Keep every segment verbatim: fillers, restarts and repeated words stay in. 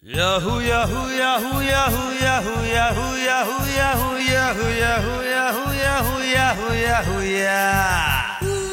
Yahoo, Yahoo, Yahoo, Yahoo, Yahoo, Yahoo, Yahoo, Yahoo, Yahoo, Yahoo, Yahoo, Yahoo, Yahoo, Yahoo, yeah.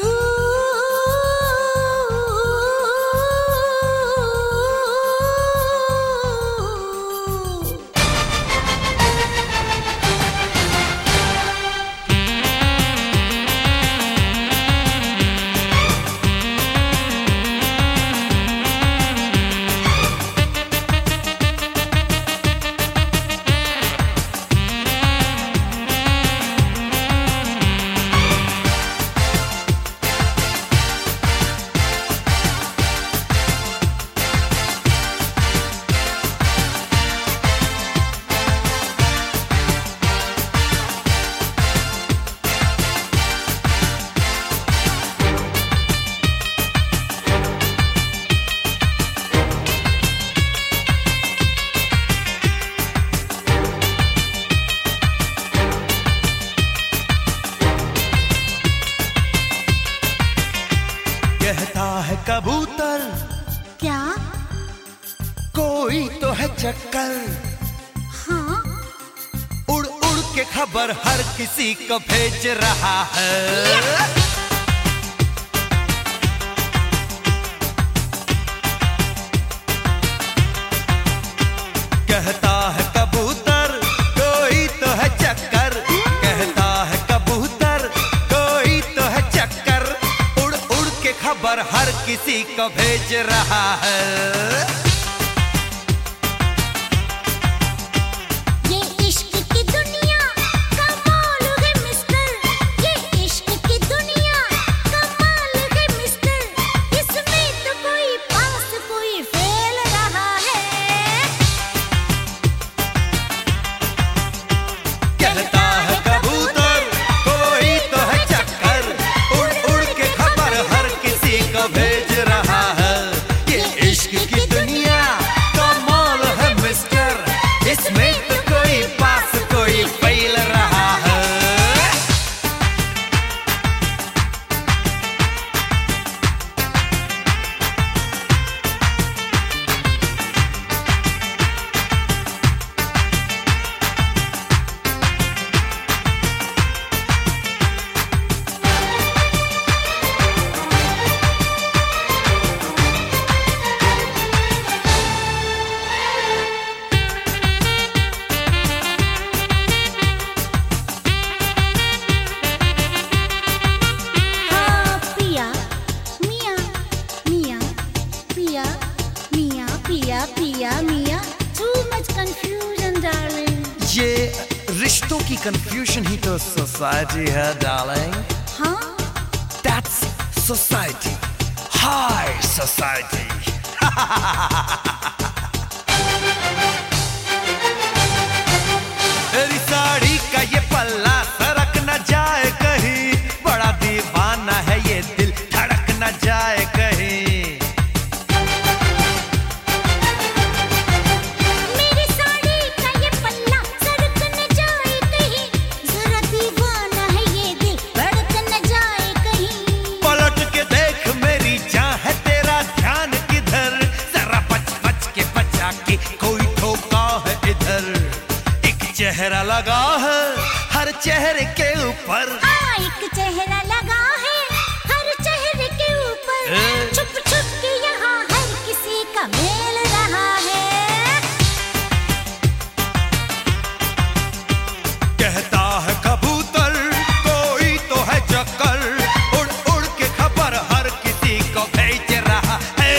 कहता है कबूतर क्या? कोई तो है चक्कर। हाँ? उड़ उड़ के खबर हर किसी को भेज रहा है। कहता है कबूतर कोई तो है चक्कर। कहता है कबूतर कोई तो है चक्कर। उड़ उड़ के खबर हर किसी को भेज रहा है। ये इश्क की दुनिया कमाल है मिस्टर, ये इश्क की दुनिया कमाल है मिस्टर, इसमें तो कोई पास कोई फेल रहा है। कहता है कबूतर कोई तो है चक्कर। उड़ उड़ के खबर हर किसी को भेज रहा है। ये इश्क की दुनिया कमाल है मिस्टर, इसमें तो कोई पास कोई फेल रहा है। हाँ पिया मिया मिया पिया मिया पिया पिया मिया, too much confusion darling। ये रिश्तों की कंफ्यूजन ही तो सोसाइटी है डार्लिंग। हाँ? That's society, high society। तेरी साड़ी का ये पल्ला सरक न जाए कहीं, बड़ा दीवाना है ये दिल धड़क न जाए कहीं। मेरी साड़ी का ये पल्ला सरक न जाए कहीं, जरा दीवाना है ये दिल धड़क न जाए कहीं। पलट के देख मेरी जान है तेरा ध्यान किधर, जरा बच बच के बचा के कोई ठोका है इधर। एक चेहरा लगा है हर चेहरे के ऊपर। हाँ एक चेहरा लगा है हर चेहरे के ऊपर, ए? छुप छुप के यहाँ हर किसी का मेल रहा है। कहता है कबूतर कोई तो है चक्कर। उड़ उड़ के खबर हर किसी को भेज रहा है।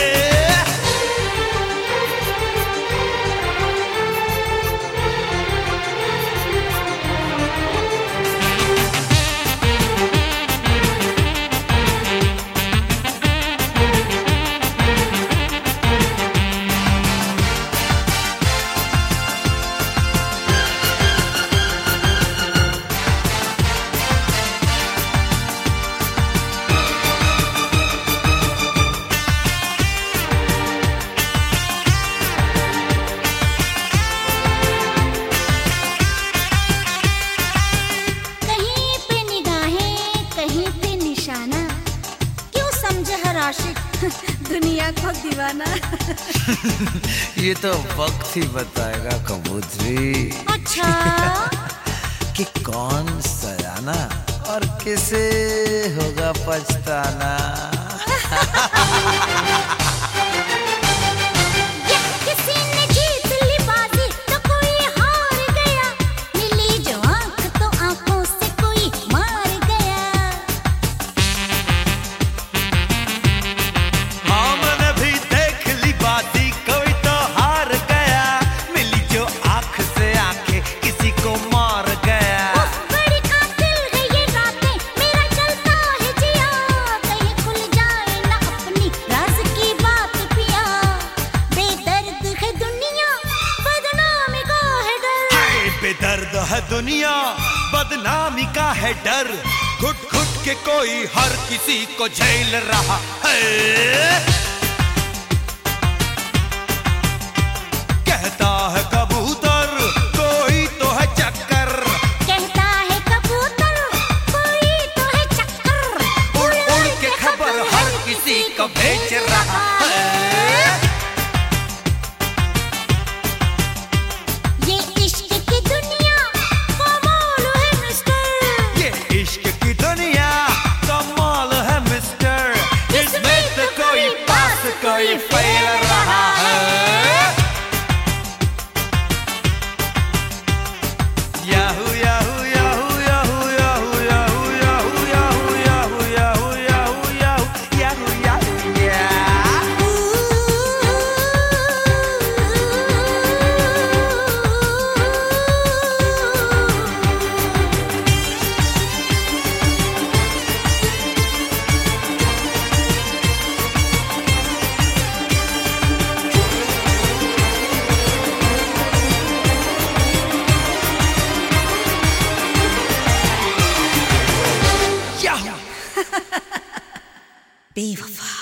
दीवाना। ये तो वक्त ही बताएगा कबूतरी। अच्छा कि कौन सयाना और किसे होगा पछताना। किसी ने जीत ली बाजी तो कोई हार गया, मिली जो आंख तो आंखों से कोई मार गया। हाँ मैंने भी देख ली बाजी, कोई तो हार गया, मिली जो आंख से आंखें किसी को मार गया। उफ, बड़ी कातिल है ये रातें, मेरा चलता है जिया, कहीं खुल जाए ना अपनी राज की बात पिया। बेदर्द है दुनिया, बदनामी का है डर। हाय बेदर्द है दुनिया, बदनामी का है डर, घुट घुट के कोई हर किसी को झेल रहा है। कहता है कबूतर कोई तो है चक्कर, कहता है कबूतर कोई तो है चक्कर, उड़ उड़ के खबर हर किसी को भेज रहा है। ये इश्क की दुनिया कमाल है मिस्टर, ये इश्क की दुनिया कमाल है मिस्टर, इसमें तो कोई पास कोई फेल रहा है। Yahoo yahoo yahoo yahoo yahoo yahoo yahoo yahoo yahoo yahoo yahoo yahoo yahoo yahoo yahoo. बेवफा।